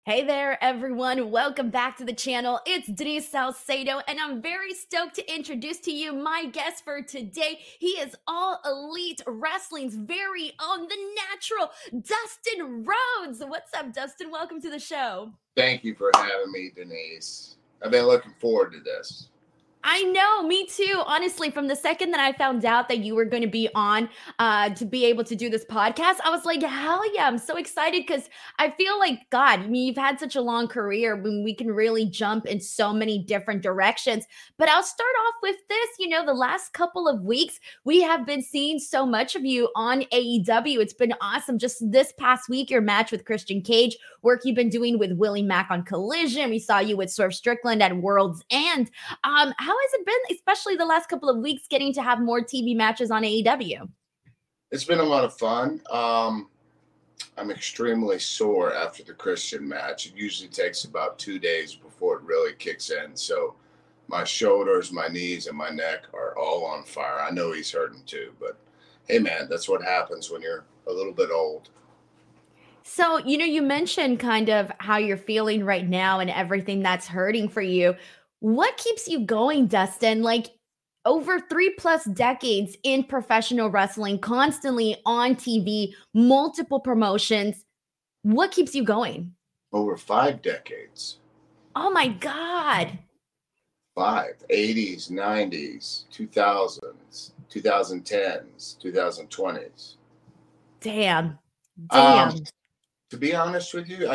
Hey there, everyone. Welcome back to the channel. It's Denise Salcedo, and I'm very stoked to introduce to you my guest for today. He is All Elite Wrestling's very own, the natural Dustin Rhodes. What's up, Dustin? Welcome to the show. Thank you for having me, Denise. I've been looking forward to this. I know, me too. Honestly, from the second that I found out that you were going to be on to be able to do this podcast, I was like, hell yeah, I'm so excited because I feel like, God, I mean, you've had such a long career when we can really jump in so many different directions. But I'll start off with this. The last couple of weeks, we have been seeing so much of you on AEW. It's been awesome. Just this past week, your match with Christian Cage, work you've been doing with Willie Mack on Collision. We saw you with Swerve Strickland at World's End. How has it been, especially the last couple of weeks, getting to have more TV matches on AEW? It's been a lot of fun. I'm extremely sore after the Christian match. It usually takes about 2 days before it really kicks in. So my shoulders, my knees, and my neck are all on fire. I know he's hurting too, but hey, man, that's what happens when you're a little bit old. So, you mentioned kind of how you're feeling right now and everything that's hurting for you. What keeps you going, Dustin? Like over 3+ decades in professional wrestling, constantly on TV, multiple promotions. What keeps you going? Over 5 decades. Oh my God. Five, 80s, 90s, 2000s, 2010s, 2020s. Damn. Um, Damn. to be honest with you,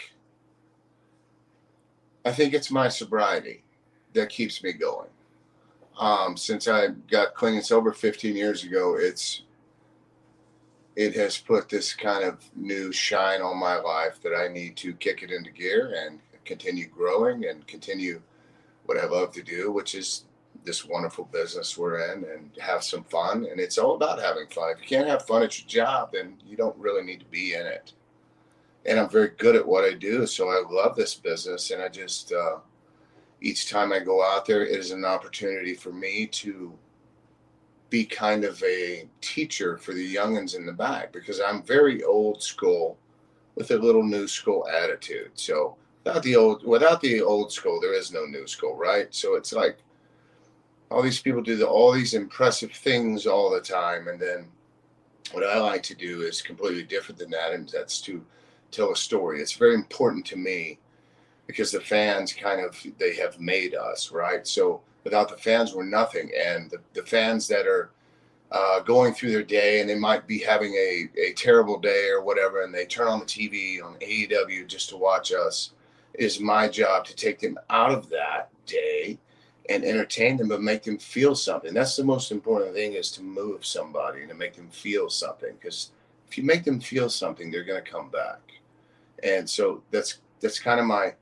I think it's my sobriety that keeps me going. Since I got clean and sober 15 years ago, it has put this kind of new shine on my life that I need to kick it into gear and continue growing and continue what I love to do, which is this wonderful business we're in, and have some fun. And it's all about having fun. If you can't have fun at your job, then you don't really need to be in it. And I'm very good at what I do, so I love this business. And I just each time I go out there, it is an opportunity for me to be kind of a teacher for the youngins in the back, because I'm very old school with a little new school attitude. So without the old school, there is no new school, right? So it's like all these people do all these impressive things all the time, and then what I like to do is completely different than that, and that's to tell a story. It's very important to me because the fans they have made us, right? So without the fans, we're nothing. And the fans that are going through their day, and they might be having a terrible day or whatever, and they turn on the TV on AEW just to watch us, it is my job to take them out of that day and entertain them, but make them feel something. That's the most important thing, is to move somebody and to make them feel something. Because if you make them feel something, they're going to come back. And so that's kind of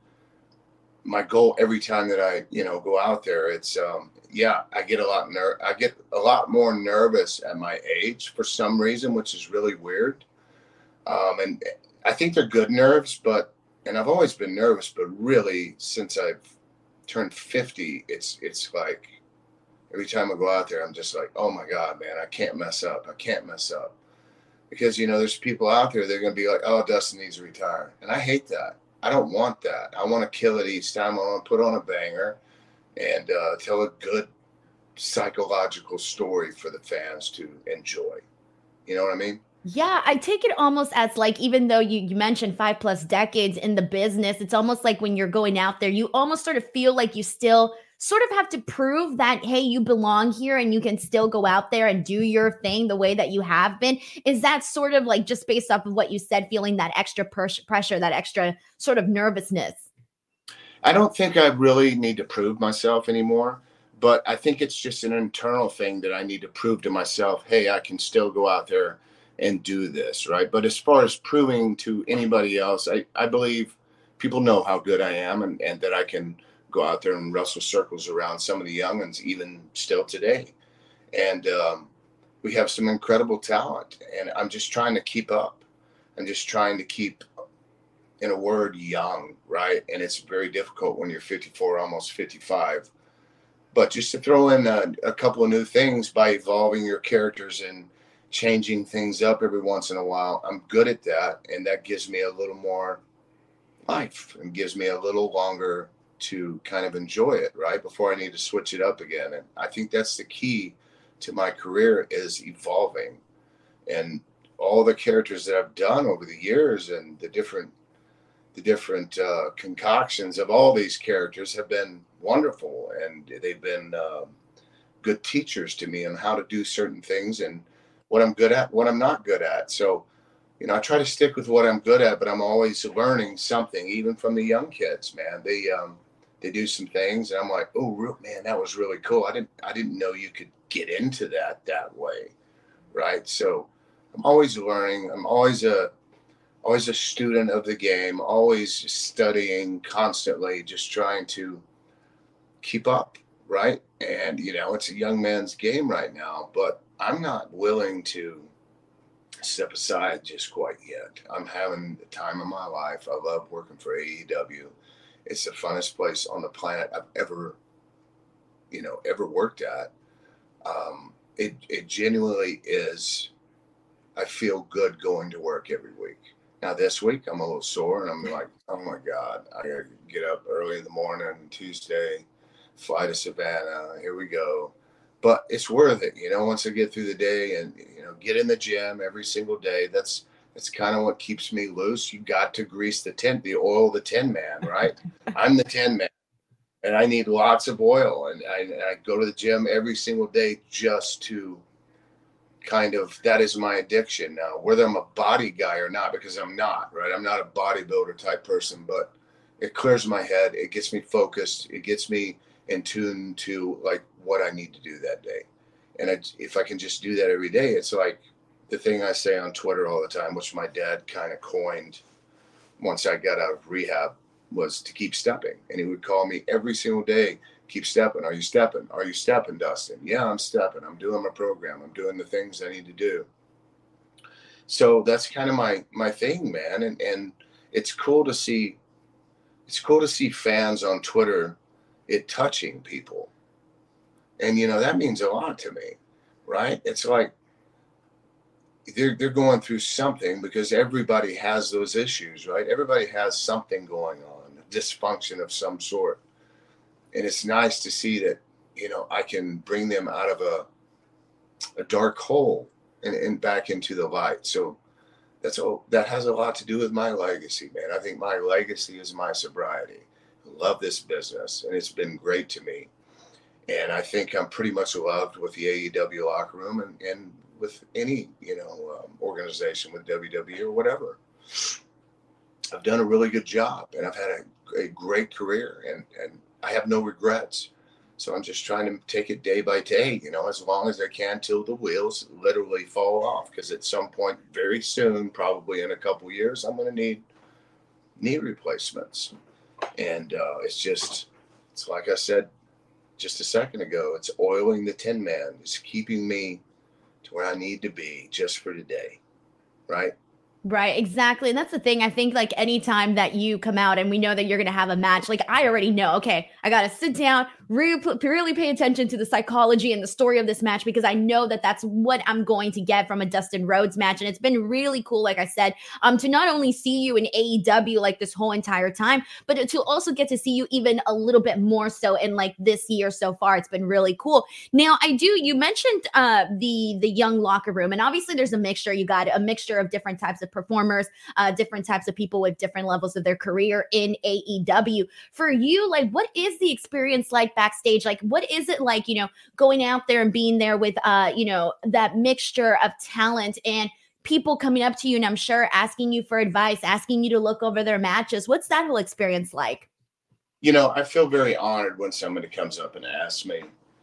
my goal every time that I go out there. It's I get a lot more nervous at my age for some reason, which is really weird. And I think they're good nerves, and I've always been nervous, but really since I've turned 50, it's like every time I go out there, I'm just like, oh my God, man, I can't mess up. Because there's people out there, they're going to be like, oh, Dustin needs to retire. And I hate that. I don't want that. I want to kill it each time. I want to put on a banger and tell a good psychological story for the fans to enjoy. You know what I mean? Yeah, I take it almost as like, even though you mentioned 5+ decades in the business, it's almost like when you're going out there, you almost sort of feel like you still sort of have to prove that, hey, you belong here and you can still go out there and do your thing the way that you have been. Is that sort of like, just based off of what you said, feeling that extra pressure, that extra sort of nervousness? I don't think I really need to prove myself anymore, but I think it's just an internal thing that I need to prove to myself, hey, I can still go out there and do this, right? But as far as proving to anybody else, I believe people know how good I am, and that I can go out there and wrestle circles around some of the youngins even still today. And we have some incredible talent, and I'm just trying to keep up. I'm just trying to keep, in a word, young, right? And it's very difficult when you're 54, almost 55. But just to throw in a couple of new things by evolving your characters and changing things up every once in a while, I'm good at that. And that gives me a little more life and gives me a little longer to kind of enjoy it, right? Before I need to switch it up again. And I think that's the key to my career, is evolving. And all the characters that I've done over the years and the different concoctions of all these characters have been wonderful, and they've been good teachers to me on how to do certain things and what I'm good at, what I'm not good at. So, I try to stick with what I'm good at, but I'm always learning something, even from the young kids, man. They do some things, and I'm like, oh, man, that was really cool. I didn't know you could get into that way, right? So I'm always learning. I'm always a student of the game, always studying constantly, just trying to keep up, right? And it's a young man's game right now, but I'm not willing to step aside just quite yet. I'm having the time of my life. I love working for AEW. It's the funnest place on the planet I've ever worked at. It genuinely is. I feel good going to work every week. Now this week I'm a little sore, and I'm like, oh my God, I gotta get up early in the morning Tuesday, fly to Savannah. Here we go. But it's worth it, once I get through the day and get in the gym every single day. That's kind of what keeps me loose. You got to grease the oil, the tin man, right? I'm the tin man, and I need lots of oil, and I go to the gym every single day just to that is my addiction now, whether I'm a body guy or not, because I'm not, right? I'm not a bodybuilder type person, but it clears my head. It gets me focused. It gets me in tune to like what I need to do that day. And if I can just do that every day, it's like the thing I say on Twitter all the time, which my dad kind of coined once I got out of rehab, was to keep stepping. And he would call me every single day, keep stepping. Are you stepping? Are you stepping, Dustin? Yeah, I'm stepping. I'm doing my program. I'm doing the things I need to do. So that's kind of my thing, man. And it's cool to see fans on Twitter, it touching people. And that means a lot to me, right? It's like they're going through something, because everybody has those issues, right? Everybody has something going on, dysfunction of some sort. And it's nice to see that, I can bring them out of a dark hole and back into the light. So that has a lot to do with my legacy, man. I think my legacy is my sobriety. I love this business, and it's been great to me. And I think I'm pretty much loved with the AEW locker room and with any, organization, with WWE or whatever. I've done a really good job, and I've had a great career, and I have no regrets. So I'm just trying to take it day by day, as long as I can, till the wheels literally fall off. Because at some point very soon, probably in a couple years, I'm going to need knee replacements. And it's like I said just a second ago, it's oiling the tin man. It's keeping me to where I need to be just for today, right? Right, exactly. And that's the thing. I think like anytime that you come out and we know that you're going to have a match, like I already know, okay, I got to sit down, really pay attention to the psychology and the story of this match, because I know that that's what I'm going to get from a Dustin Rhodes match. And it's been really cool, like I said, to not only see you in AEW like this whole entire time, but to also get to see you even a little bit more so in like this year so far. It's been really cool. Now, you mentioned the young locker room, and obviously there's a mixture. You got a mixture of different types of performers, different types of people with different levels of their career in AEW. For you, like, what is the experience like backstage? Like, what is it like, going out there and being there with, that mixture of talent and people coming up to you, and I'm sure asking you for advice, asking you to look over their matches? What's that whole experience like? I feel very honored when somebody comes up and asks me,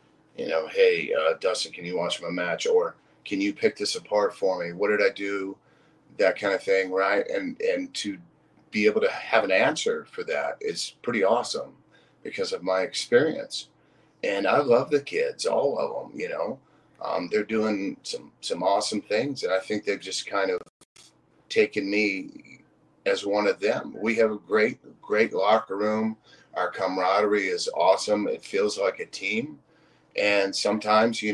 hey, Dustin, can you watch my match? Or can you pick this apart for me? What did I do? That kind of thing, right? And to be able to have an answer for that is pretty awesome because of my experience. And I love the kids, all of them. They're doing some awesome things, and I think they've just kind of taken me as one of them. We have a great locker room. Our camaraderie is awesome. It feels like a team, and sometimes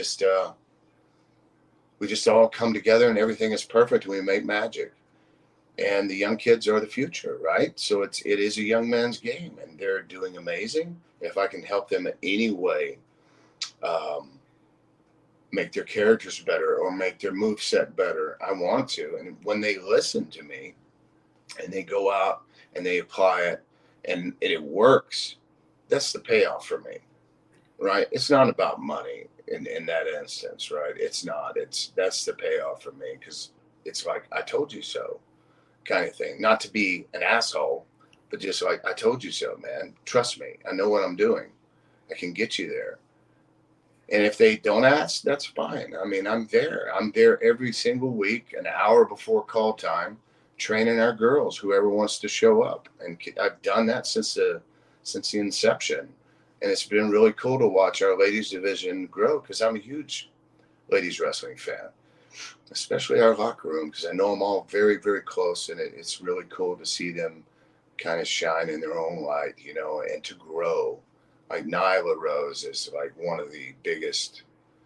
we just all come together and everything is perfect and we make magic. and the young kids are the future, right? So it is a young man's game, and they're doing amazing. If I can help them in any way, um, make their characters better or make their move set better, I want to. And when they listen to me and they go out and they apply it and it works, that's the payoff for me, right? It's not about money in that instance, right? It's not. That's the payoff for me, because it's like, I told you so kind of thing. Not to be an asshole, but just like, I told you so, man. Trust me. I know what I'm doing. I can get you there. And if they don't ask, that's fine. I mean, I'm there. I'm there every single week, an hour before call time, training our girls, whoever wants to show up. And I've done that since the inception. And it's been really cool to watch our ladies division grow, because I'm a huge ladies wrestling fan, especially our locker room, because I know them all very, very close. And it's really cool to see them kind of shine in their own light, and to grow. Like Nyla Rose is like one of the biggest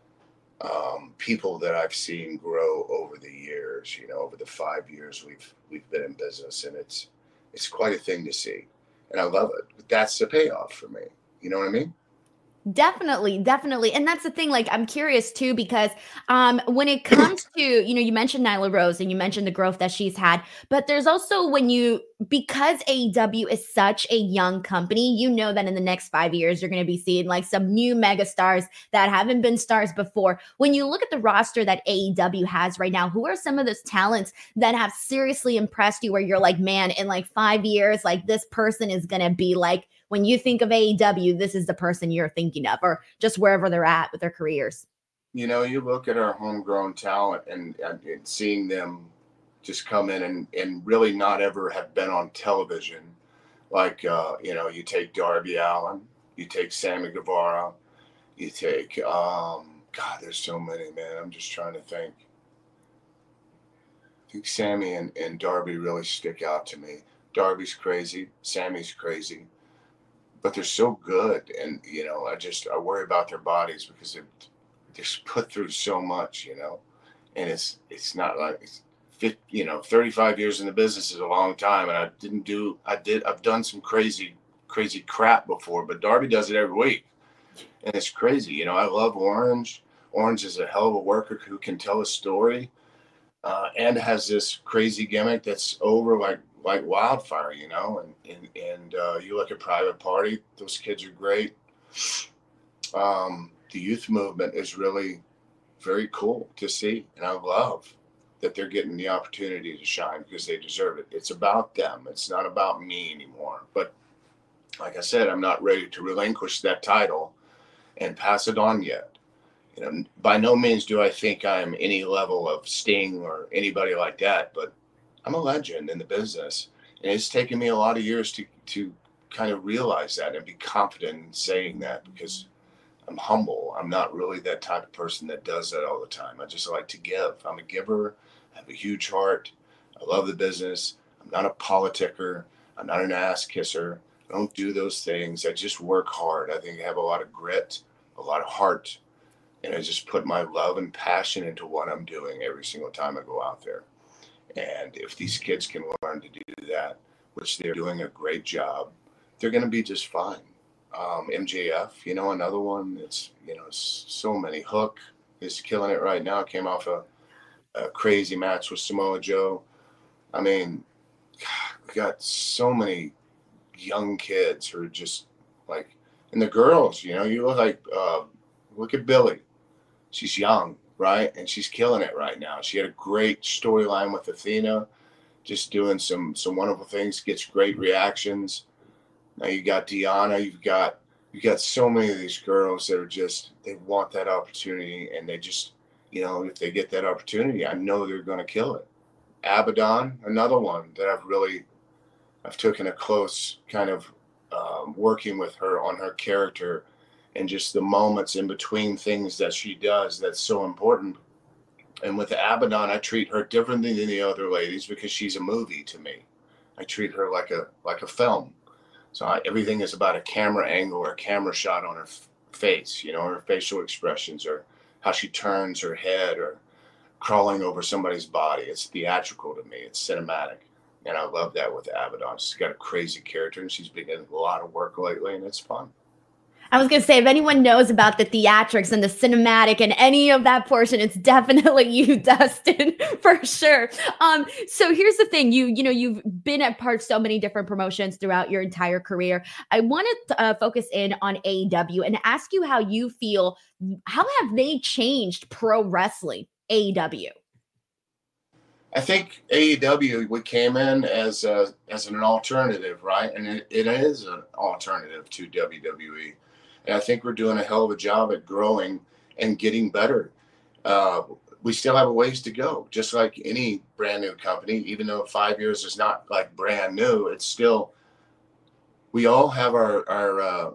people that I've seen grow over the years. Over the 5 years we've been in business, and it's quite a thing to see, and I love it. But that's the payoff for me. You know what I mean? Definitely, definitely. And that's the thing, like, I'm curious too, because when it comes to, you mentioned Nyla Rose and you mentioned the growth that she's had, but there's also because AEW is such a young company, that in the next 5 years, you're going to be seeing like some new mega stars that haven't been stars before. When you look at the roster that AEW has right now, who are some of those talents that have seriously impressed you where you're like, man, in like 5 years, like this person is going to be like, when you think of AEW, this is the person you're thinking of, or just wherever they're at with their careers? You look at our homegrown talent and seeing them just come in and really not ever have been on television. Like, you take Darby Allin, you take Sammy Guevara, you take, God, there's so many, man. I'm just trying to think. I think Sammy and Darby really stick out to me. Darby's crazy. Sammy's crazy. But they're so good. And, I worry about their bodies, because they're put through so much, and it's not like, 35 years in the business is a long time. And I've done some crazy crap before, but Darby does it every week. And it's crazy. I love Orange. Orange is a hell of a worker who can tell a story, and has this crazy gimmick that's over like wildfire, and you look at Private Party, those kids are great. The youth movement is really very cool to see, and I love that they're getting the opportunity to shine, because they deserve it. It's about them. It's not about me anymore. But like I said, I'm not ready to relinquish that title and pass it on yet. By no means do I think I'm any level of Sting or anybody like that, but I'm a legend in the business. And it's taken me a lot of years to kind of realize that and be confident in saying that, because I'm humble. I'm not really that type of person that does that all the time. I just like to give. I'm a giver. I have a huge heart. I love the business. I'm not a politicker. I'm not an ass kisser. I don't do those things. I just work hard. I think I have a lot of grit, a lot of heart, and I just put my love and passion into what I'm doing every single time I go out there. And if these kids can learn to do that, which they're doing a great job, they're going to be just fine. MJF, another one. It's, so many. Hook is killing it right now. Came off a crazy match with Samoa Joe. I mean, God, we got so many young kids who are just like, and the girls, you look at Billy. She's young, right? And she's killing it right now. She had a great storyline with Athena, just doing some wonderful things, gets great reactions. Now you got Deanna, you got so many of these girls that are just, they want that opportunity, and they just, if they get that opportunity, I know they're going to kill it. Abaddon, another one that I've taken a close kind of working with her on her character, and just the moments in between things that she does that's so important. And with Abaddon, I treat her differently than the other ladies, because she's a movie to me. I treat her like a film. So everything is about a camera angle or a camera shot on her face, her facial expressions, or how she turns her head, or crawling over somebody's body. It's theatrical to me. It's cinematic. And I love that with Abaddon. She's got a crazy character, and she's been getting a lot of work lately, and it's fun. I was going to say, if anyone knows about the theatrics and the cinematic and any of that portion, it's definitely you, Dustin, for sure. So here's the thing: you've been at part so many different promotions throughout your entire career. I want to focus in on AEW and ask you how you feel. How have they changed pro wrestling? AEW. I think AEW, we came in as an alternative, right? And it is an alternative to WWE. And I think we're doing a hell of a job at growing and getting better. Uh, we still have a ways to go, just like any brand new company. Even though 5 years is not like brand new, it's still, we all have our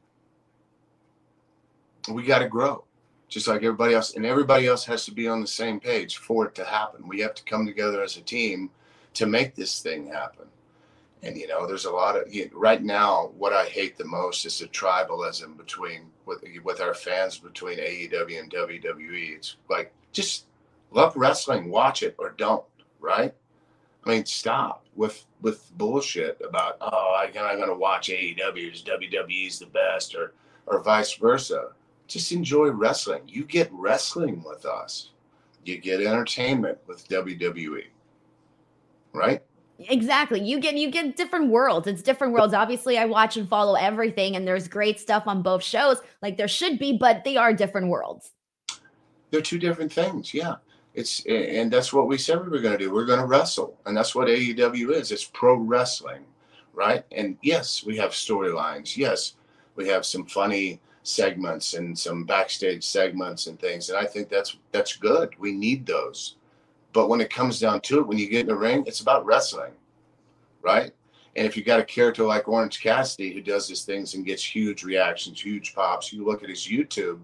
we got to grow just like everybody else, and everybody else has to be on the same page for it to happen. We have to come together as a team to make this thing happen. And there's a lot of, right now, what I hate the most is the tribalism between with our fans between AEW and WWE. It's like, just love wrestling, watch it or don't, right? I mean, stop with bullshit about, oh, I'm going to watch AEW, WWE's the best, or vice versa. Just enjoy wrestling. You get wrestling with us. You get entertainment with WWE, right? Exactly. You get different worlds. It's different worlds. Obviously, I watch and follow everything, and there's great stuff on both shows, like there should be, but they are different worlds. They're two different things. Yeah. And that's what we said we were going to do. We're going to wrestle. And that's what AEW is. It's pro wrestling, right? And yes, we have storylines. Yes, we have some funny segments and some backstage segments and things. And I think that's good. We need those. But when it comes down to it, when you get in the ring, it's about wrestling, right? And if you got a character like Orange Cassidy who does these things and gets huge reactions, huge pops, you look at his YouTube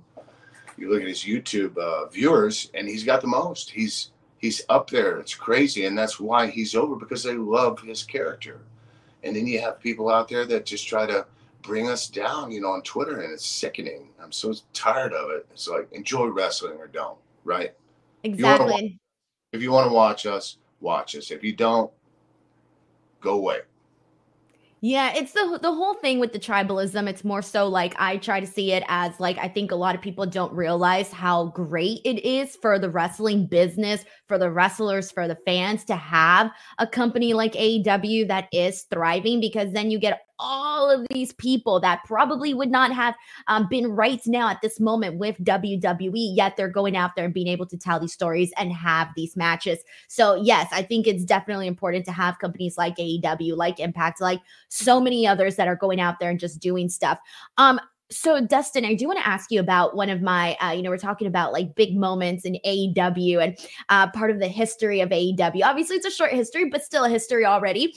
viewers, and he's got the most. He's up there. It's crazy, and that's why he's over, because they love his character. And then you have people out there that just try to bring us down, on Twitter, and it's sickening. I'm so tired of it. It's like, enjoy wrestling or don't, right? Exactly. If you want to watch us, watch us. If you don't, go away. Yeah, it's the whole thing with the tribalism. It's more so like I try to see it as like I think a lot of people don't realize how great it is for the wrestling business, for the wrestlers, for the fans to have a company like AEW that is thriving, because then you get all of these people that probably would not have been right now at this moment with WWE, yet they're going out there and being able to tell these stories and have these matches. So yes, I think it's definitely important to have companies like AEW, like Impact, like so many others that are going out there and just doing stuff. So Dustin, I do want to ask you about one of my, we're talking about like big moments in AEW and part of the history of AEW. Obviously, it's a short history, but still a history already.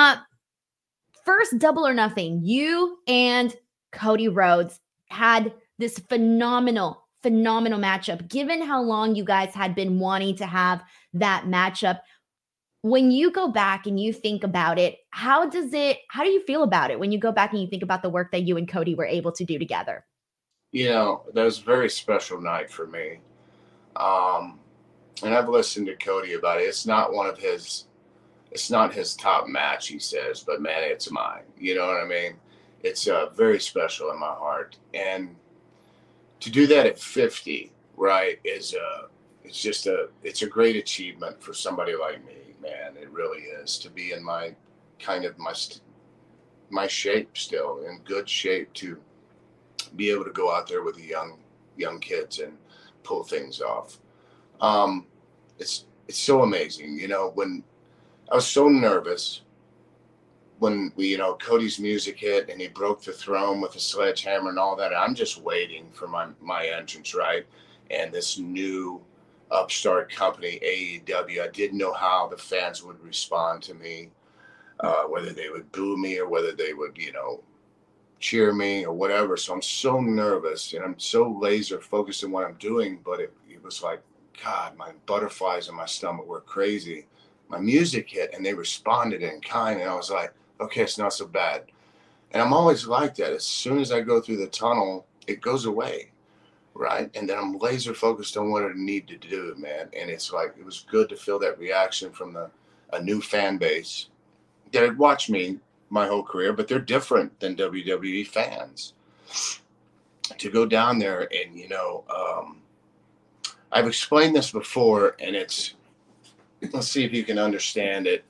First Double or Nothing, you and Cody Rhodes had this phenomenal matchup. Given how long you guys had been wanting to have that matchup, when you go back and you think about it, how do you feel about it when you go back and you think about the work that you and Cody were able to do together? That was a very special night for me. And I've listened to Cody about it. It's not his top match, he says, but man, it's mine. You know what I mean? It's very special in my heart. And to do that at 50, right, it's a great achievement for somebody like me, man. It really is, to be in my shape still, in good shape, to be able to go out there with the young kids and pull things off. It's so amazing. When I was so nervous when Cody's music hit and he broke the throne with a sledgehammer and all that. I'm just waiting for my entrance, right? And this new upstart company, AEW, I didn't know how the fans would respond to me, whether they would boo me or whether they would, cheer me or whatever. So I'm so nervous and I'm so laser focused on what I'm doing. But it was like, God, my butterflies in my stomach were crazy. My music hit and they responded in kind, and I was like, okay, it's not so bad. And I'm always like that. As soon as I go through the tunnel, it goes away, right? And then I'm laser focused on what I need to do, man. And it's like, it was good to feel that reaction from the a new fan base that had watched me my whole career, but they're different than WWE fans. To go down there and, I've explained this before, and let's see if you can understand it.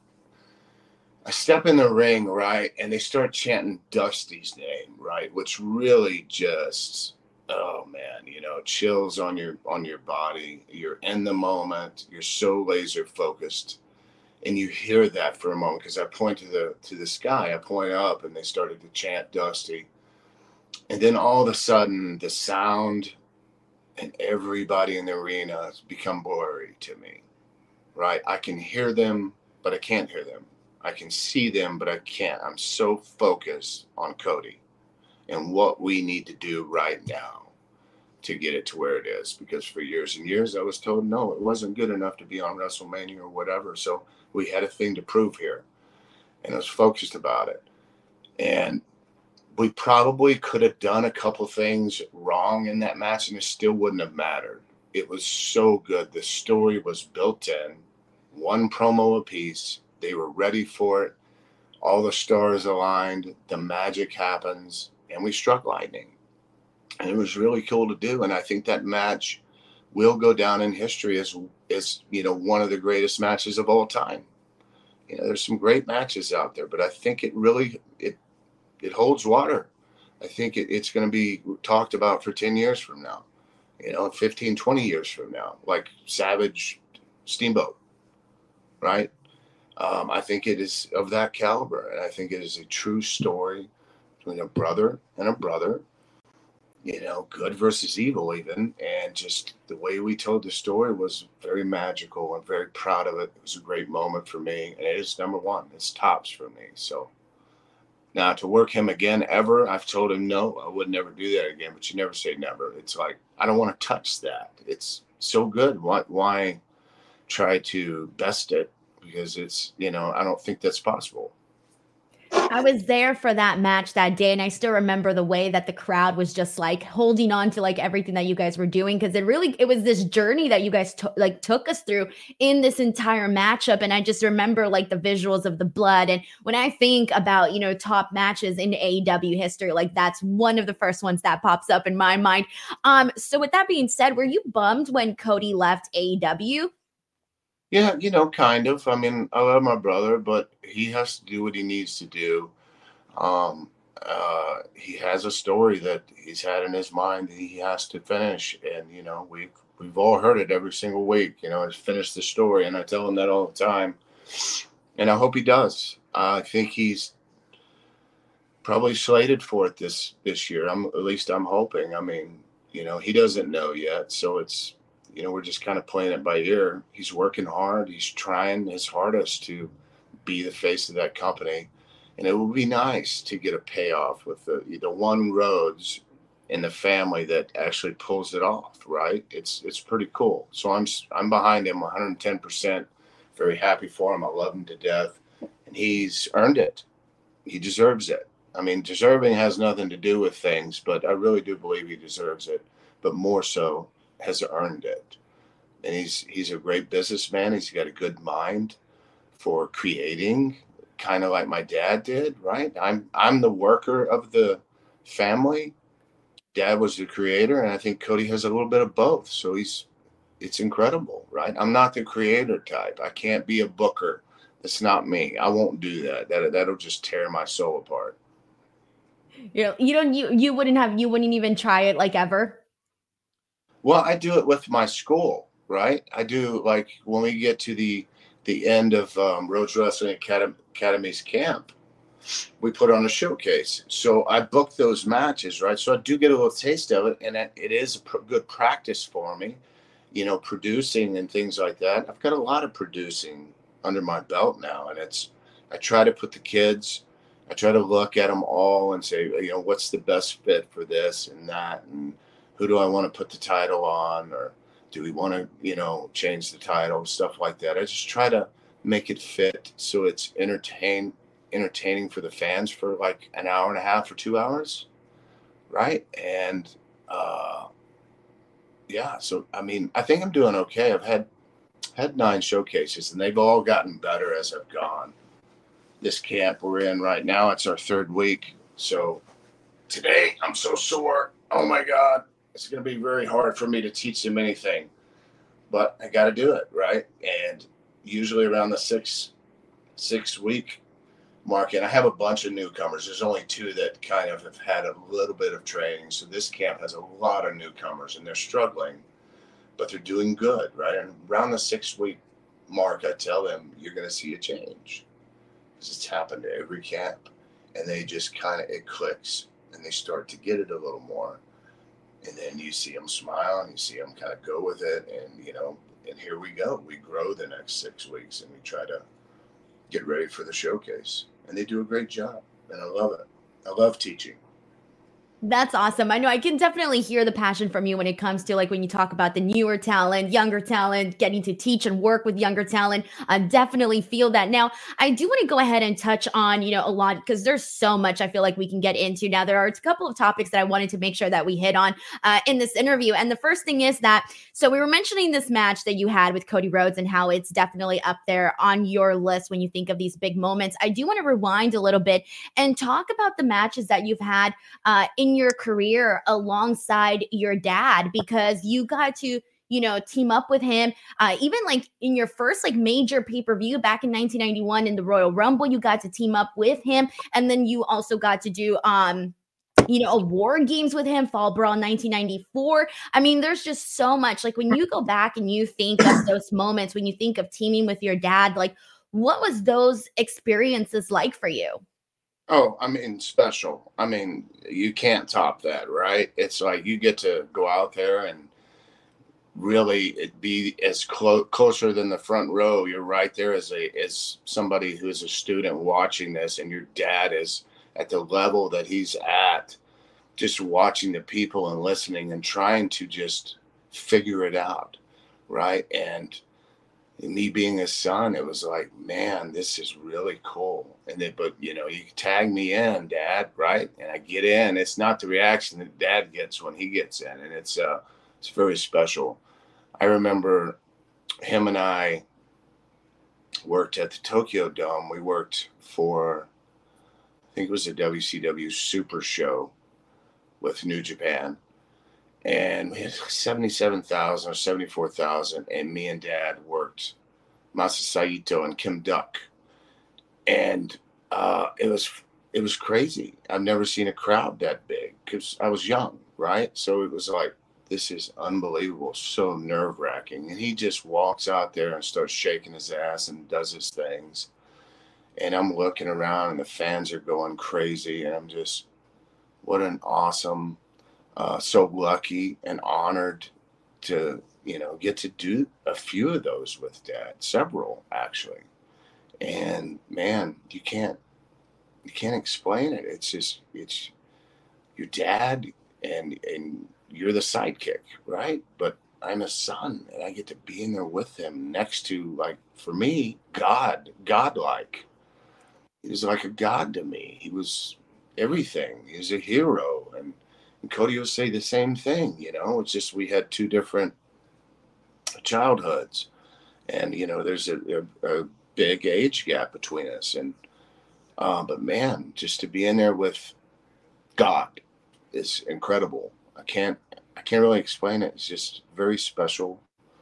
I step in the ring, right, and they start chanting Dusty's name, right, which really just, oh man, chills on your body. You're in the moment. You're so laser focused, and you hear that for a moment because I point to the sky. I point up, and they started to chant Dusty, and then all of a sudden, the sound and everybody in the arena has become blurry to me, right? I can hear them, but I can't hear them. I can see them, but I can't. I'm so focused on Cody and what we need to do right now to get it to where it is. Because for years and years, I was told, no, it wasn't good enough to be on WrestleMania or whatever. So we had a thing to prove here. And I was focused about it. And we probably could have done a couple things wrong in that match, and it still wouldn't have mattered. It was so good. The story was built in, one promo apiece. They were ready for it. All the stars aligned. The magic happens, and we struck lightning. And it was really cool to do. And I think that match will go down in history as one of the greatest matches of all time. There's some great matches out there, but I think it really it holds water. I think it's going to be talked about for 10 years from now, 15, 20 years from now, like Savage Steamboat, right? I think it is of that caliber, and I think it is a true story between a brother and a brother, good versus evil even, and just the way we told the story was very magical. I'm very proud of it. It was a great moment for me, and it is number one. It's tops for me, so. Now, to work him again ever, I've told him no, I would never do that again, but you never say never. It's like, I don't want to touch that. It's so good. Why try to best it? Because it's, I don't think that's possible. I was there for that match that day, and I still remember the way that the crowd was just like holding on to like everything that you guys were doing, because it was this journey that you guys took us through in this entire matchup. And I just remember like the visuals of the blood, and when I think about top matches in AEW history, like that's one of the first ones that pops up in my mind. So with that being said, were you bummed when Cody left AEW? Yeah, kind of. I mean, I love my brother, but he has to do what he needs to do. He has a story that he's had in his mind that he has to finish, and we've all heard it every single week. He's finished the story, and I tell him that all the time, and I hope he does. I think he's probably slated for it this year. At least I'm hoping. I mean, he doesn't know yet, so it's. We're just kind of playing it by ear. He's working hard. He's trying his hardest to be the face of that company. And it would be nice to get a payoff with the one Rhodes in the family that actually pulls it off, right? It's pretty cool. So I'm behind him 110%. Very happy for him. I love him to death. And he's earned it. He deserves it. I mean, deserving has nothing to do with things, but I really do believe he deserves it. But more so, has earned it. And he's a great businessman. He's got a good mind for creating, kind of like my dad did, right? I'm the worker of the family. Dad was the creator, and I think Cody has a little bit of both. So it's incredible, right? I'm not the creator type. I can't be a booker. That's not me. I won't do that. That'll just tear my soul apart. You wouldn't even try it like ever. Well, I do it with my school, right? I do, like when we get to the end of Rhodes Wrestling Academy's camp, we put on a showcase. So I book those matches, right? So I do get a little taste of it, and it is a good practice for me, producing and things like that. I've got a lot of producing under my belt now, and I try to put the kids, I try to look at them all and say, what's the best fit for this and that, and who do I want to put the title on, or do we want to, change the title, stuff like that. I just try to make it fit so it's entertaining for the fans for like an hour and a half or 2 hours, right? And yeah, so I mean, I think I'm doing okay. I've had had 9 showcases, and they've all gotten better as I've gone. This camp we're in right now, it's our 3rd week. So today I'm so sore. Oh my God. It's going to be very hard for me to teach them anything, but I got to do it, right? And usually around the 6 week mark, and I have a bunch of newcomers. There's only 2 that kind of have had a little bit of training. So this camp has a lot of newcomers, and they're struggling, but they're doing good, right? And around the 6-week mark, I tell them, you're going to see a change. Because it's happened to every camp. And they just kind of, it clicks, and they start to get it a little more. And then you see them smile, and you see them kind of go with it. And, and here we go. We grow the next 6 weeks, and we try to get ready for the showcase. And they do a great job, and I love it. I love teaching. That's awesome. I know I can definitely hear the passion from you when it comes to like when you talk about the newer talent, younger talent, getting to teach and work with younger talent. I definitely feel that. Now, I do want to go ahead and touch on, a lot because there's so much I feel like we can get into. Now, there are a couple of topics that I wanted to make sure that we hit on in this interview. And the first thing is that, so we were mentioning this match that you had with Cody Rhodes and how it's definitely up there on your list when you think of these big moments. I do want to rewind a little bit and talk about the matches that you've had in your career alongside your dad, because you got to team up with him even like in your first like major pay-per-view back in 1991 in the Royal Rumble. You got to team up with him, and then you also got to do a War Games with him, Fall Brawl 1994. I mean, there's just so much. Like when you go back and you think of those moments, when you think of teaming with your dad, like what was those experiences like for you? Oh, I mean, special. I mean, you can't top that, right? It's like you get to go out there and really be as closer than the front row. You're right there as somebody who's a student watching this, and your dad is at the level that he's at, just watching the people and listening and trying to just figure it out, right? And me being a son, it was like, man, this is really cool. And then, but you tag me in, Dad, right? And I get in. It's not the reaction that Dad gets when he gets in, and it's very special. I remember him and I worked at the Tokyo Dome. We worked for, I think it was a WCW Super Show with New Japan. And we had 77,000 or 74,000, and me and Dad worked Masa Saito and Kim Duck, and it was crazy. I've never seen a crowd that big because I was young, right? So it was like, this is unbelievable, so nerve-wracking. And he just walks out there and starts shaking his ass and does his things, and I'm looking around, and the fans are going crazy, and I'm just, what an awesome. So lucky and honored to, get to do a few of those with Dad, several actually. And man, you can't explain it. It's just, it's your dad and you're the sidekick, right? But I'm a son, and I get to be in there with him next to, like, for me, godlike. He was like a god to me. He was everything. He was a hero. And Cody will say the same thing, it's just we had 2 different childhoods, and there's a big age gap between us, and but man, just to be in there with God is incredible. I can't really explain it. It's just very special,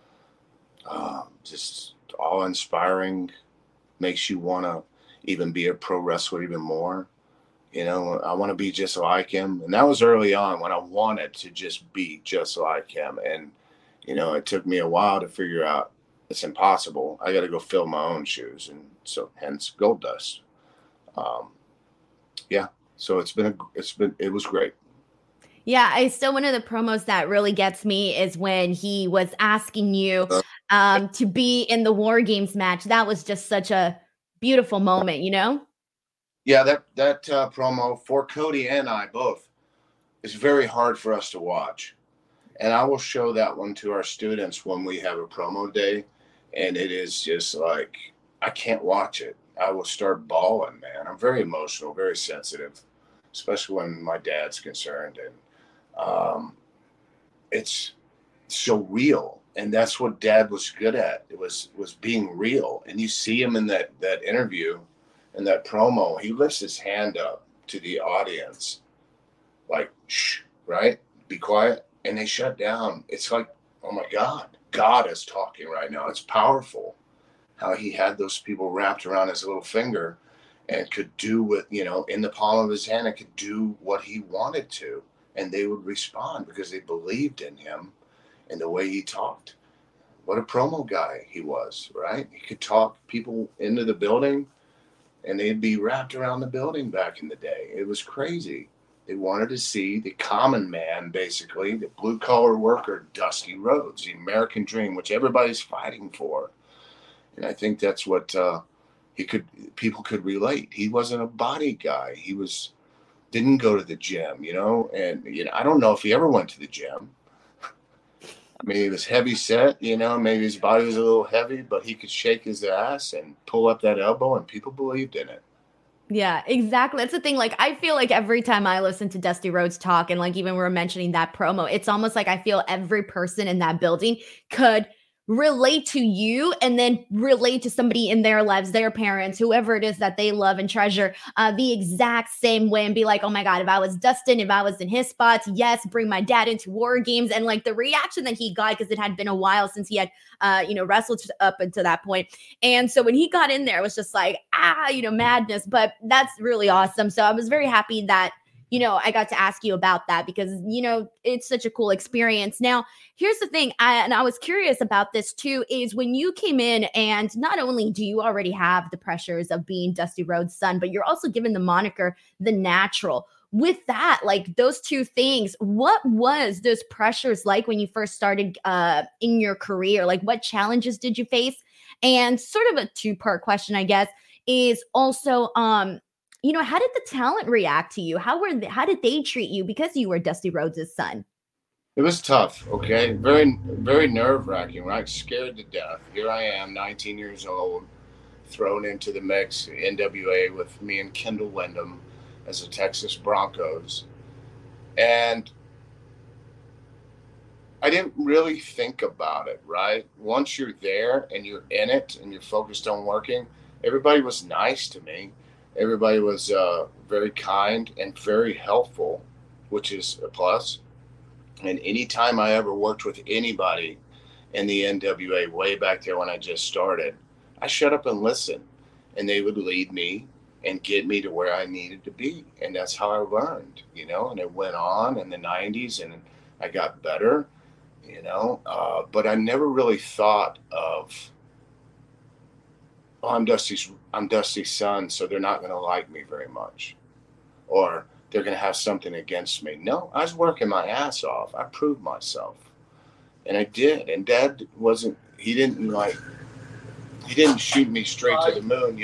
just awe-inspiring, makes you want to even be a pro wrestler even more. I want to be just like him. And that was early on when I wanted to just be just like him. And, it took me a while to figure out it's impossible. I got to go fill my own shoes. And so hence Goldust. Yeah. So it was great. Yeah, one of the promos that really gets me is when he was asking you to be in the War Games match. That was just such a beautiful moment, Yeah, that promo for Cody and I both is very hard for us to watch. And I will show that one to our students when we have a promo day. And it is just like, I can't watch it. I will start bawling, man. I'm very emotional, very sensitive, especially when my dad's concerned. And it's so real. And that's what Dad was good at. It was being real. And you see him in that interview, in that promo, he lifts his hand up to the audience, like, shh, right? Be quiet. And they shut down. It's like, oh my God, God is talking right now. It's powerful how he had those people wrapped around his little finger and could do what, in the palm of his hand, and could do what he wanted to. And they would respond because they believed in him and the way he talked. What a promo guy he was, right? He could talk people into the building and they'd be wrapped around the building back in the day. It was crazy. They wanted to see the common man, basically, the blue collar worker, Dusty Rhodes, the American dream, which everybody's fighting for. And I think that's what people could relate. He wasn't a body guy. Didn't go to the gym, and I don't know if he ever went to the gym. I mean, he was heavy set, maybe his body was a little heavy, but he could shake his ass and pull up that elbow, and people believed in it. Yeah, exactly. That's the thing. Like, I feel like every time I listen to Dusty Rhodes talk, and like even we were mentioning that promo, it's almost like I feel every person in that building could relate to you and then relate to somebody in their lives, their parents, whoever it is that they love and treasure, the exact same way, and be like, oh my God, if I was Dustin, if I was in his spots, yes, bring my dad into War Games. And like the reaction that he got, because it had been a while since he had, wrestled up until that point. And so when he got in there, it was just like, madness. But that's really awesome. So I was very happy that, I got to ask you about that because, it's such a cool experience. Now, here's the thing, I was curious about this too, is when you came in, and not only do you already have the pressures of being Dusty Rhodes' son, but you're also given the moniker The Natural. With that, like those two things, what was those pressures like when you first started in your career? Like, what challenges did you face? And sort of a two-part question, I guess, is also, how did the talent react to you? How did they treat you because you were Dusty Rhodes' son? It was tough, okay? Very, very nerve-wracking, right? Scared to death. Here I am, 19 years old, thrown into the mix, NWA, with me and Kendall Windham as the Texas Broncos. And I didn't really think about it, right? Once you're there and you're in it and you're focused on working, everybody was nice to me. Everybody was very kind and very helpful, which is a plus. And anytime I ever worked with anybody in the NWA way back there when I just started, I shut up and listened, and they would lead me and get me to where I needed to be. And that's how I learned, and it went on in the 90s and I got better, but I never really thought of, oh, I'm Dusty's son, so they're not going to like me very much, or they're going to have something against me. No, I was working my ass off. I proved myself, and I did. And Dad he didn't shoot me straight to the moon.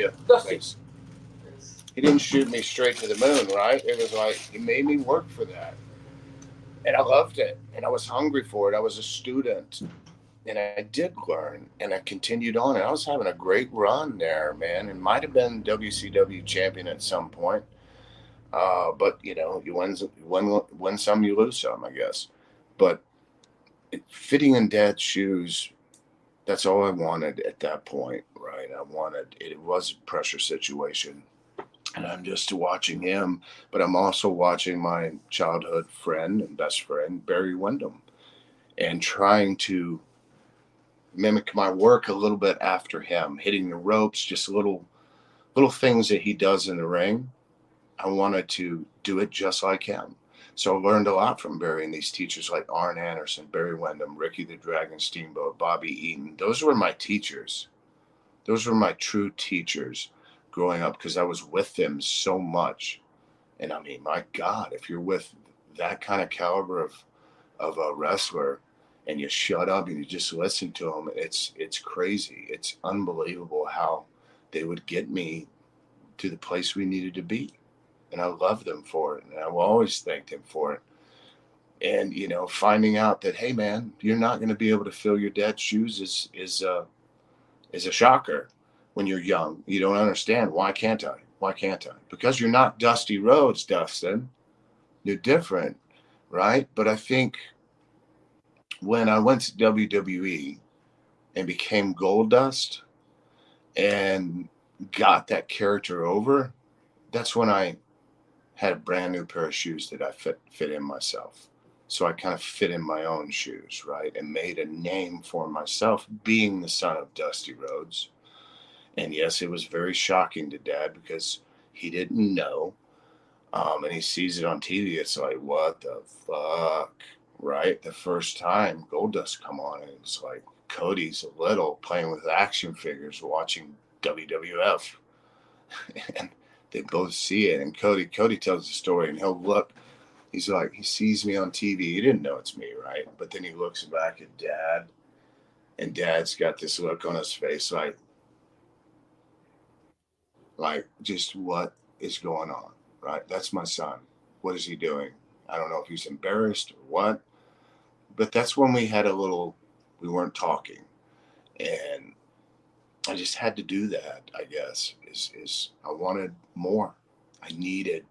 He didn't shoot me straight to the moon, right? It was like, he made me work for that. And I loved it. And I was hungry for it. I was a student. And I did learn. And I continued on. And I was having a great run there, man. It might have been WCW champion at some point. But, you win some, you lose some, I guess. But fitting in Dad's shoes, that's all I wanted at that point, right? It was a pressure situation. And I'm just watching him, but I'm also watching my childhood friend and best friend, Barry Windham, and trying to mimic my work a little bit after him, hitting the ropes, just little things that he does in the ring. I wanted to do it just like him. So I learned a lot from Barry and these teachers like Arn Anderson, Barry Windham, Ricky the Dragon Steamboat, Bobby Eaton. Those were my teachers. Those were my true teachers growing up, because I was with them so much. And I mean, my God, if you're with that kind of caliber of a wrestler and you shut up and you just listen to them, it's crazy. It's unbelievable how they would get me to the place we needed to be. And I love them for it. And I will always thank them for it. And, finding out that, hey, man, you're not going to be able to fill your dad's shoes is a shocker. When you're young, you don't understand. Why can't I? Because you're not Dusty Rhodes, Dustin. You're different, right? But I think when I went to WWE and became Goldust and got that character over, that's when I had a brand new pair of shoes that I fit in myself. So I kind of fit in my own shoes, right? And made a name for myself being the son of Dusty Rhodes. And yes, it was very shocking to Dad because he didn't know. And he sees it on TV. It's like, what the fuck, right? The first time Goldust come on, and it's like Cody's little playing with action figures, watching WWF, and they both see it. And Cody tells the story, and he'll look. He's like, he sees me on TV. He didn't know it's me, right? But then he looks back at Dad, and Dad's got this look on his face, like just what is going on, right? That's my son. What is he doing? I don't know if he's embarrassed or what, but that's when we weren't talking, and I just had to do that. I guess is I wanted more. I needed.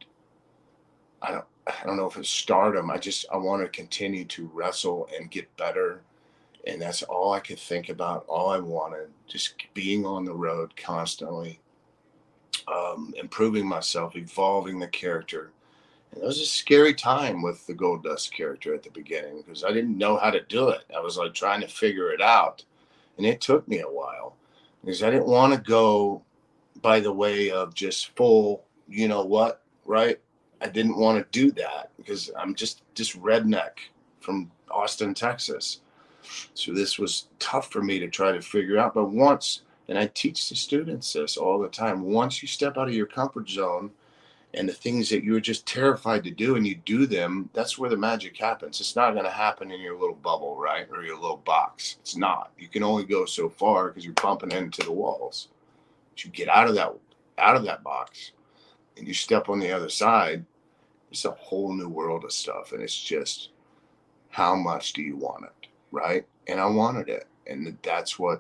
I don't know if it's stardom. I want to continue to wrestle and get better, and that's all I could think about. All I wanted, just being on the road constantly, improving myself, evolving the character. And it was a scary time with the Goldust character at the beginning because I didn't know how to do it. I was like trying to figure it out, and it took me a while because I didn't want to go by the way of just full, you know what, right? I didn't want to do that because I'm just redneck from Austin, Texas. So this was tough for me to try to figure out. But once, and I teach the students this all the time, once you step out of your comfort zone and the things that you were just terrified to do and you do them, that's where the magic happens. It's not going to happen in your little bubble, right? Or your little box. It's not. You can only go so far because you're bumping into the walls. But you get out of that box and you step on the other side, it's a whole new world of stuff. And it's just, how much do you want it? Right. And I wanted it. And that's why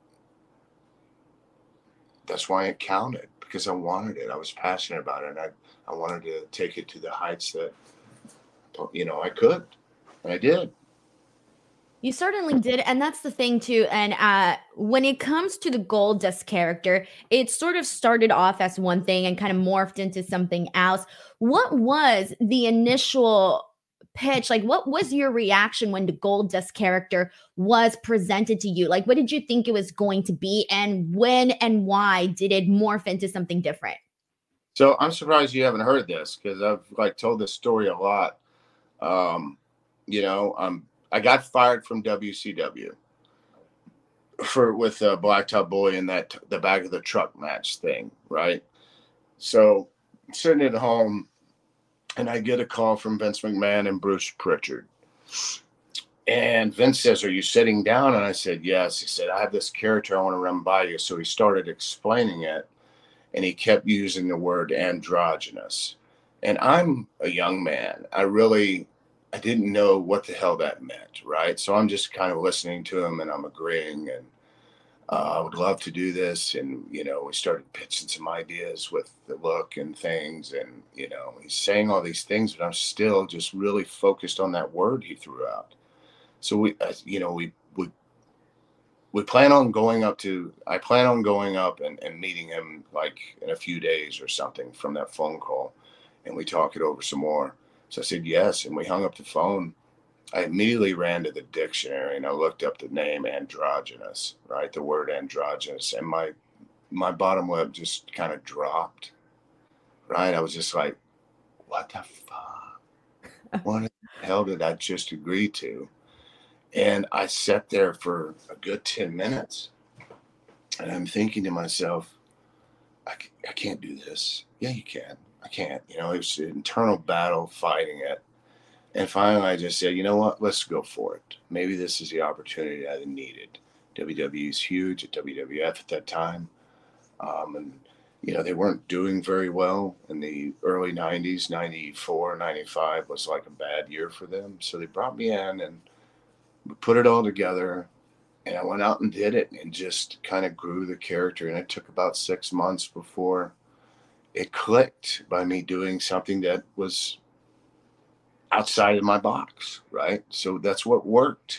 it counted, because I wanted it. I was passionate about it. And I wanted to take it to the heights that, I could. And I did. You certainly did. And that's the thing, too. And when it comes to the Goldust character, it sort of started off as one thing and kind of morphed into something else. What was the initial pitch? Like, what was your reaction when the Goldust character was presented to you? Like, what did you think it was going to be? And when and why did it morph into something different? So I'm surprised you haven't heard this because I've told this story a lot. Um, I got fired from WCW with Blacktop Boy and the back of the truck match thing, right? So sitting at home, and I get a call from Vince McMahon and Bruce Pritchard. And Vince says, "Are you sitting down?" And I said, "Yes." He said, "I have this character I want to run by you." So he started explaining it, and he kept using the word androgynous. And I'm a young man. I didn't know what the hell that meant, right? So I'm just kind of listening to him, and I'm agreeing, and I would love to do this. And, we started pitching some ideas with the look and things. And, he's saying all these things, but I'm still just really focused on that word he threw out. So we plan on going up I plan on going up and meeting him like in a few days or something from that phone call. And we talk it over some more. So I said, yes. And we hung up the phone. I immediately ran to the dictionary and I looked up the name androgynous, right? The word androgynous. And my bottom lip just kind of dropped, right? I was just like, what the fuck? What the hell did I just agree to? And I sat there for a good 10 minutes. And I'm thinking to myself, I can't do this. Yeah, you can. I can't. It was an internal battle fighting it. And finally, I just said, you know what? Let's go for it. Maybe this is the opportunity I needed. WWE is huge at WWF at that time. And, they weren't doing very well in the early 90s. 94, 95 was like a bad year for them. So they brought me in and we put it all together. And I went out and did it and just kind of grew the character. And it took about 6 months before it clicked by me doing something that was outside of my box, right? So that's what worked.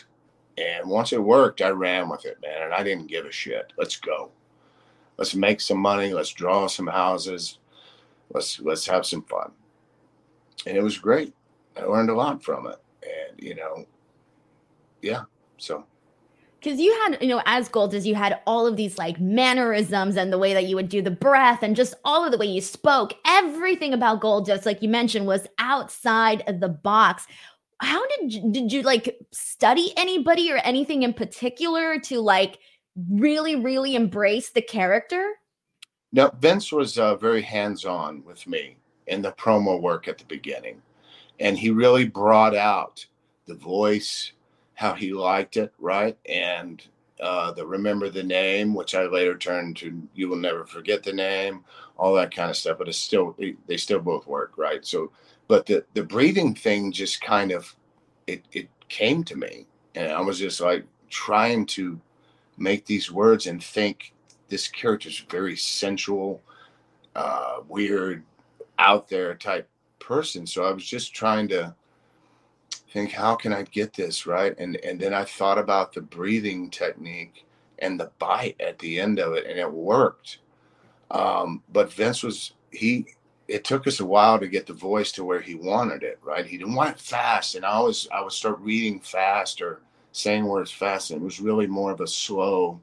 And once it worked, I ran with it, man. And I didn't give a shit. Let's go. Let's make some money. Let's draw some houses. Let's have some fun. And it was great. I learned a lot from it. And, yeah. So Because you had, as Goldust, you had all of these like mannerisms and the way that you would do the breath and just all of the way you spoke. Everything about Goldust, like you mentioned, was outside of the box. How did you like study anybody or anything in particular to like really, really embrace the character? no, Vince was very hands-on with me in the promo work at the beginning. And he really brought out the voice, how he liked it, right? And the remember the name, which I later turned to you will never forget the name, all that kind of stuff. But it's still they still both work, right? So, but the breathing thing just kind of it came to me, and I was just like trying to make these words and think this character's very sensual, weird, out there type person. So I was just trying to think, how can I get this right? And then I thought about the breathing technique and the bite at the end of it, and it worked. But Vince was he. It took us a while to get the voice to where he wanted it. Right? He didn't want it fast, and I would start reading fast or saying words fast, and it was really more of a slow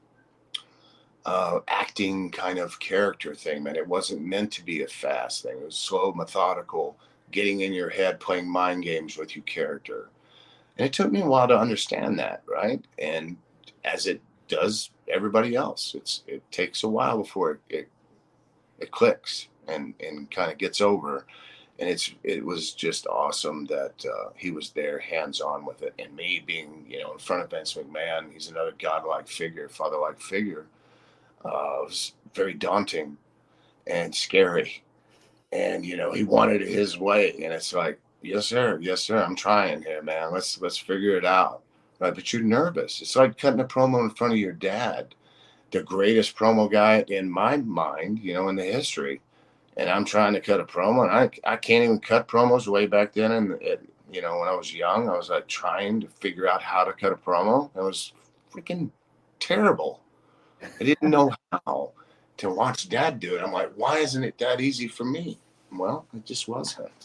acting kind of character thing, man. It wasn't meant to be a fast thing. It was slow, methodical, getting in your head, playing mind games with your character. And it took me a while to understand that, right? And as it does everybody else, it takes a while before it clicks and kind of gets over. And it was just awesome that he was there, hands on with it, and me being in front of Vince McMahon. He's another godlike figure, father-like figure. It was very daunting and scary. And he wanted it his way, and it's like, yes sir, yes sir, I'm trying here, man. Let's figure it out. Right? But you're nervous. It's like cutting a promo in front of your dad, the greatest promo guy in my mind, in the history. And I'm trying to cut a promo, and I can't even cut promos way back then. And when I was young, I was like trying to figure out how to cut a promo. It was freaking terrible. I didn't know how to watch dad do it. I'm like, why isn't it that easy for me? Well, it just wasn't.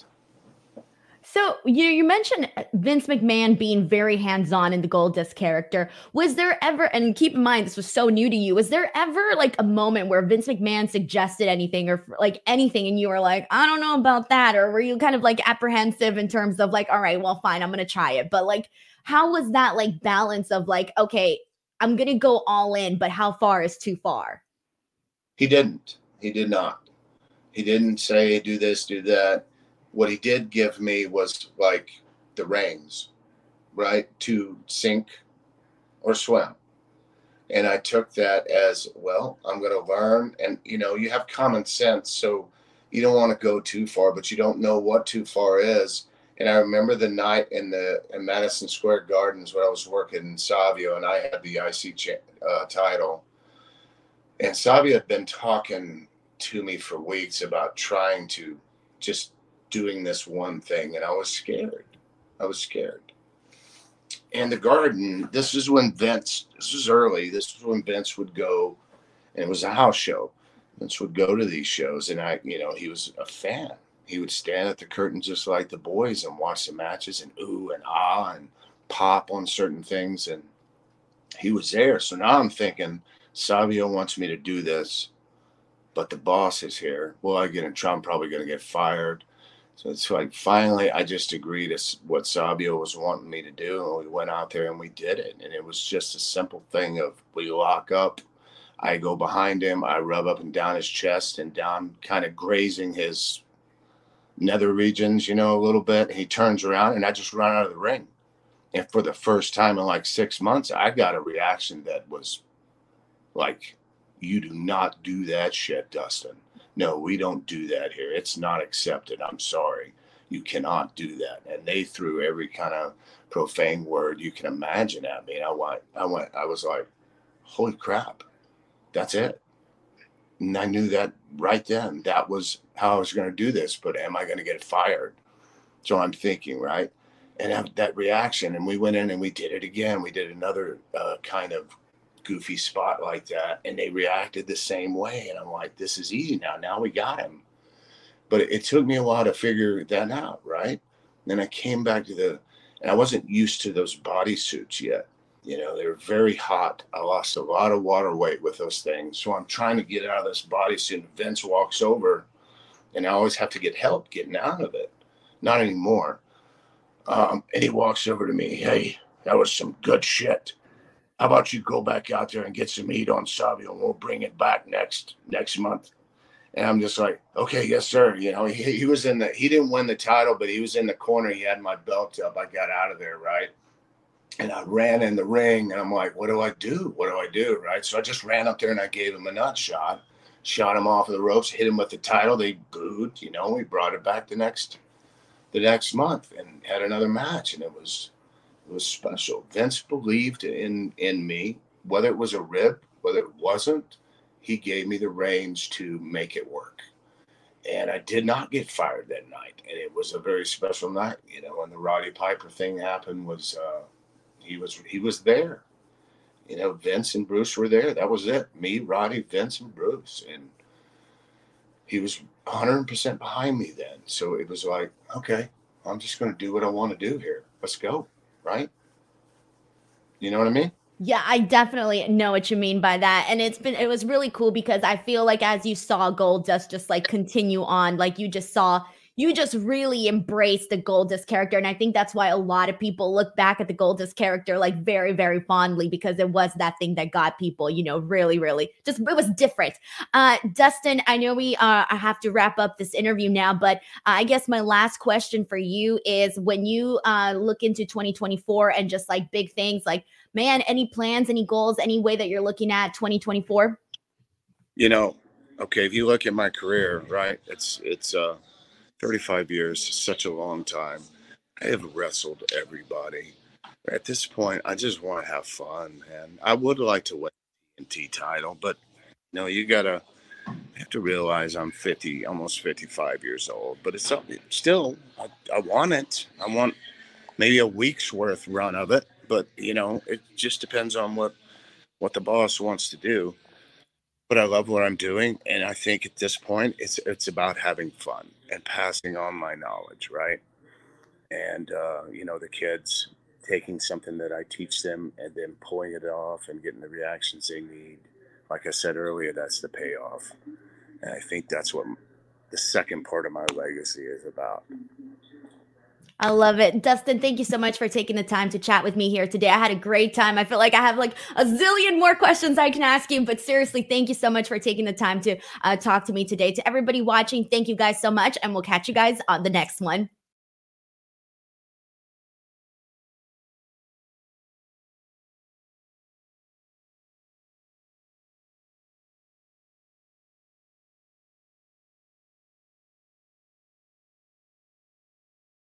So you mentioned Vince McMahon being very hands-on in the Goldust character. Was there ever, and keep in mind this was so new to you, was there ever like a moment where Vince McMahon suggested anything or like anything and you were like, I don't know about that? Or were you kind of like apprehensive in terms of like, all right, well, fine, I'm going to try it. But like, how was that like balance of like, okay, I'm going to go all in, but how far is too far? He didn't. He did not. He didn't say, do this, do that. What he did give me was like the reins, right? To sink or swim. And I took that as, well, I'm going to learn. And, you have common sense. So you don't want to go too far, but you don't know what too far is. And I remember the night in Madison Square Gardens when I was working in Savio and I had the IC title. And Savio had been talking to me for weeks about trying to just doing this one thing. And I was scared. And the Garden, this was early. This was when Vince would go, and it was a house show. Vince would go to these shows, and he was a fan. He would stand at the curtain just like the boys and watch the matches and ooh and ah and pop on certain things. And he was there. So now I'm thinking, Savio wants me to do this, but the boss is here. Will I get in trouble? I'm probably going to get fired. So it's like finally I just agreed to what Savio was wanting me to do. And we went out there and we did it. And it was just a simple thing of we lock up. I go behind him. I rub up and down his chest and down, kind of grazing his nether regions, a little bit. He turns around and I just run out of the ring. And for the first time in like 6 months, I got a reaction that was like, you do not do that shit, Dustin. No, we don't do that here. It's not accepted. I'm sorry. You cannot do that. And they threw every kind of profane word you can imagine at me. And I was like, holy crap, that's it. And I knew that right then. That was how I was going to do this. But am I going to get fired? So I'm thinking, right? and have that reaction. And we went in and we did it again. We did another kind of goofy spot like that, and they reacted the same way. And I'm like, this is easy now. Now we got him. But it took me a while to figure that out, right? Then I came back to and I wasn't used to those bodysuits yet. You know, they were very hot. I lost a lot of water weight with those things. So I'm trying to get out of this bodysuit. And Vince walks over, and I always have to get help getting out of it. Not anymore. And he walks over to me. Hey, that was some good shit. How about you go back out there and get some meat on Savio, and we'll bring it back next month. And I'm just like, okay, yes, sir. You know, he was he didn't win the title, but he was in the corner. He had my belt up. I got out of there, right? And I ran in the ring, and I'm like, what do I do? What do I do, right? So I just ran up there, and I gave him a nut shot, shot him off of the ropes, hit him with the title. They booed, you know. We brought it back the next month and had another match, and it was special. Vince believed in me, whether it was a rib, whether it wasn't. He gave me the reins to make it work. And I did not get fired that night. And it was a very special night. You know, when the Roddy Piper thing happened, he was there. You know, Vince and Bruce were there. That was it. Me, Roddy, Vince, and Bruce. And he was 100% behind me then. So it was like, okay, I'm just going to do what I want to do here. Let's go. Right? You know what I mean? Yeah, I definitely know what you mean by that. And it was really cool because I feel like as you saw Goldust just like continue on, like you just really embraced the Goldust character. And I think that's why a lot of people look back at the Goldust character like very, very fondly, because it was that thing that got people, you know, really, really just, it was different. Dustin, I know I have to wrap up this interview now, but I guess my last question for you is, when you look into 2024 and just like big things, like, man, any plans, any goals, any way that you're looking at 2024? You know, okay, if you look at my career, right, it's 35 years, such a long time. I have wrestled everybody. At this point, I just want to have fun, and I would like to win the TNT title, but no, you have to realize I'm 50, almost 55 years old, but it's still, I want it. I want maybe a week's worth run of it. But, you know, it just depends on what the boss wants to do. But I love what I'm doing. And I think at this point, it's about having fun and passing on my knowledge, right? And, you know, the kids taking something that I teach them and then pulling it off and getting the reactions they need. Like I said earlier, that's the payoff. And I think that's what the second part of my legacy is about. I love it. Dustin, thank you so much for taking the time to chat with me here today. I had a great time. I feel like I have like a zillion more questions I can ask you, but seriously, thank you so much for taking the time to talk to me today. To everybody watching, thank you guys so much, and we'll catch you guys on the next one.